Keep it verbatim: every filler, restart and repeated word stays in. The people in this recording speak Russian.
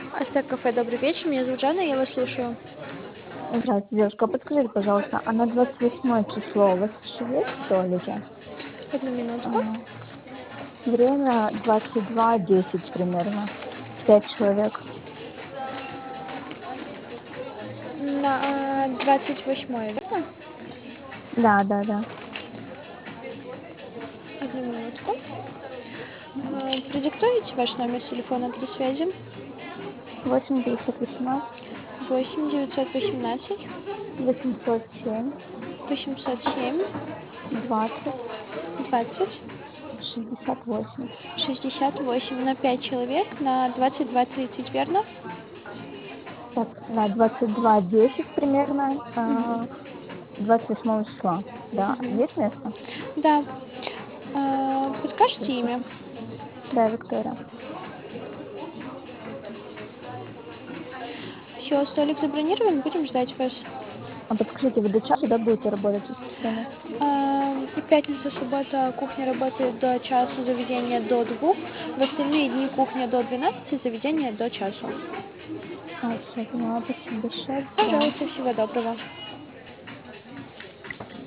Астер кафе, добрый вечер. Меня зовут Жанна, я вас слушаю. Здравствуйте, девушка. А подскажите, пожалуйста, а на двадцать восьмое число у вас еще есть столики? Одну А, минутку. время двадцать два десять примерно. Пять человек. На двадцать восьмое, верно? Да, да, да. Одну минутку. А, Продиктуете ваш номер телефона для связи? восемь девятьсот восемнадцать Восемь девятьсот восемнадцать восемьсот семь восемьсот семь двадцать двадцать шестьдесят восемь. шестьдесят восемь на пять человек на двадцать два тридцать, верно? Так, на двадцать два десять примерно, Мгм. а, двадцать восьмого числа. Да, Мгм. есть место? Да. А, Подскажете имя? Да, Виктория. Все, столик забронирован, будем ждать вас. А подскажите, вы до часу, да, будете работать в воскресенье? А, И пятница, суббота кухня работает до часу, заведение до двух. В остальные дни кухня до двенадцати, заведение до часу. А, все, поняла. Спасибо большое. До свидания. Пожалуйста, всего доброго.